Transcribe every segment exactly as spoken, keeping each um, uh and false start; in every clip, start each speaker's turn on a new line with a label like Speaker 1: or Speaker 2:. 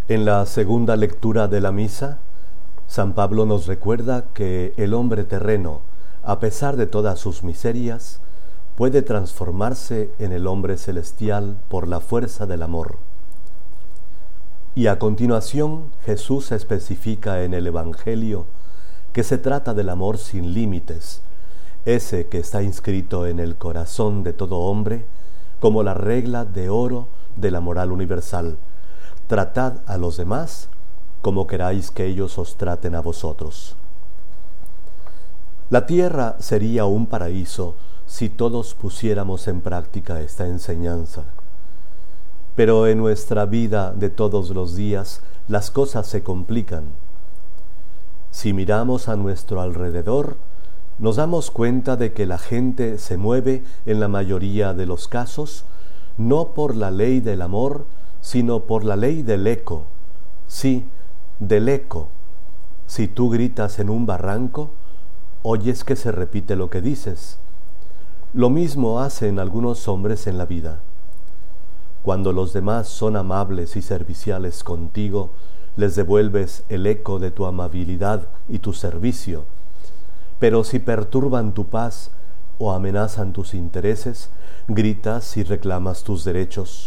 Speaker 1: En la segunda lectura de la misa, San Pablo nos recuerda que el hombre terreno, a pesar de todas sus miserias, puede transformarse en el hombre celestial por la fuerza del amor. Y a continuación, Jesús especifica en el Evangelio que se trata del amor sin límites, ese que está inscrito en el corazón de todo hombre como la regla de oro de la moral universal. Tratad a los demás como queráis que ellos os traten a vosotros. La tierra sería un paraíso si todos pusiéramos en práctica esta enseñanza. Pero en nuestra vida de todos los días las cosas se complican. Si miramos a nuestro alrededor, nos damos cuenta de que la gente se mueve en la mayoría de los casos no por la ley del amor, sino por la ley del eco. Sí, del eco. Si tú gritas en un barranco, oyes que se repite lo que dices. Lo mismo hacen algunos hombres en la vida. Cuando los demás son amables y serviciales contigo, les devuelves el eco de tu amabilidad y tu servicio. Pero si perturban tu paz o amenazan tus intereses, gritas y reclamas tus derechos.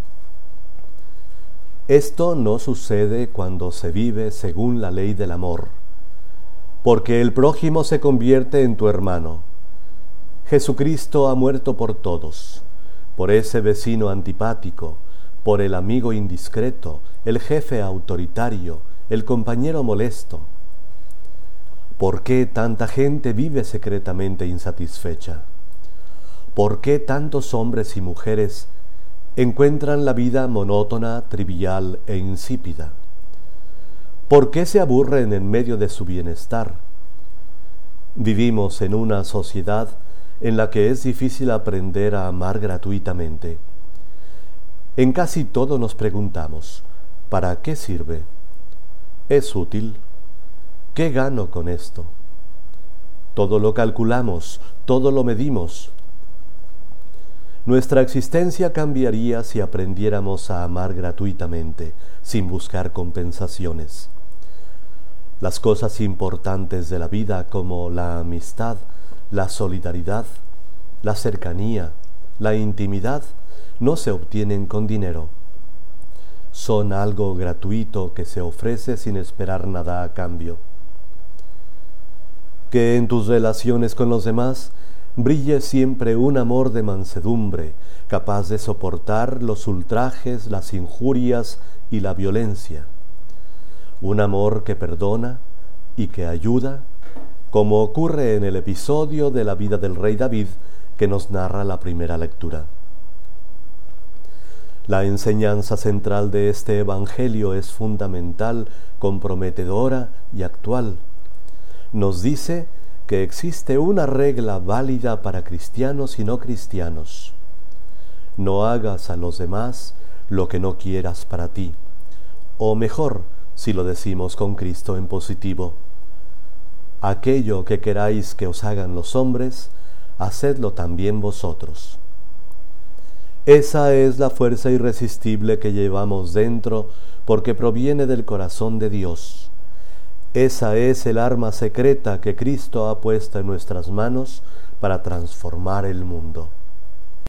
Speaker 1: Esto no sucede cuando se vive según la ley del amor, porque el prójimo se convierte en tu hermano. Jesucristo ha muerto por todos, por ese vecino antipático, por el amigo indiscreto, el jefe autoritario, el compañero molesto. ¿Por qué tanta gente vive secretamente insatisfecha? ¿Por qué tantos hombres y mujeres encuentran la vida monótona, trivial e insípida? ¿Por qué se aburren en medio de su bienestar? Vivimos en una sociedad en la que es difícil aprender a amar gratuitamente. En casi todo nos preguntamos, ¿para qué sirve? ¿Es útil? ¿Qué gano con esto? Todo lo calculamos, todo lo medimos. Nuestra existencia cambiaría si aprendiéramos a amar gratuitamente, sin buscar compensaciones. Las cosas importantes de la vida, como la amistad, la solidaridad, la cercanía, la intimidad, no se obtienen con dinero. Son algo gratuito que se ofrece sin esperar nada a cambio. Que en tus relaciones con los demás brille siempre un amor de mansedumbre, capaz de soportar los ultrajes, las injurias y la violencia. Un amor que perdona y que ayuda, como ocurre en el episodio de la vida del rey David que nos narra la primera lectura. La enseñanza central de este Evangelio es fundamental, comprometedora y actual. Nos dice que existe una regla válida para cristianos y no cristianos. No hagas a los demás lo que no quieras para ti, o mejor, si lo decimos con Cristo en positivo, aquello que queráis que os hagan los hombres, hacedlo también vosotros. Esa es la fuerza irresistible que llevamos dentro porque proviene del corazón de Dios. Esa es el arma secreta que Cristo ha puesto en nuestras manos para transformar el mundo.